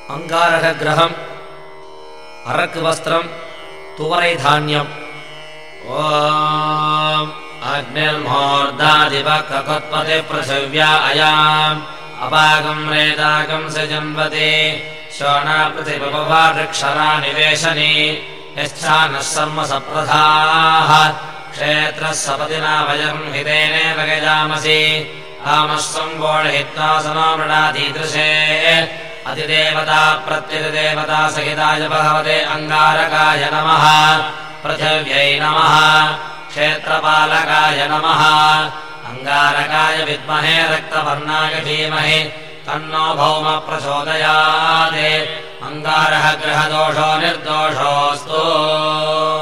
अंगारकग्रहम् अरक्वस्त्रम् तुवरैधान्यम् ओम अग्निर्मोर्धादिवक्ककुत्पते पृथिव्या अयाम् अपागम् रेदागम् सजन्वते शोणापृथिविभवा वृक्षरा निवेशने यश्चानः सर्म सप्रधाः क्षेत्रः सपतिना वयम् हितेनेव गजामसि आमः सम्बोढयित्वा सनो मृडाधीदृशे अतिदेवता प्रत्यतिदेवता सहिताय भगवते अंगारकाय नमः पृथिव्यै नमः क्षेत्रपालकाय नमः अंगारकाय विद्महे रक्तवर्णाय धीमहि तन्नो भौम प्रचोदयात् अंगारः ग्रहदोषो निर्दोषोऽस्तु।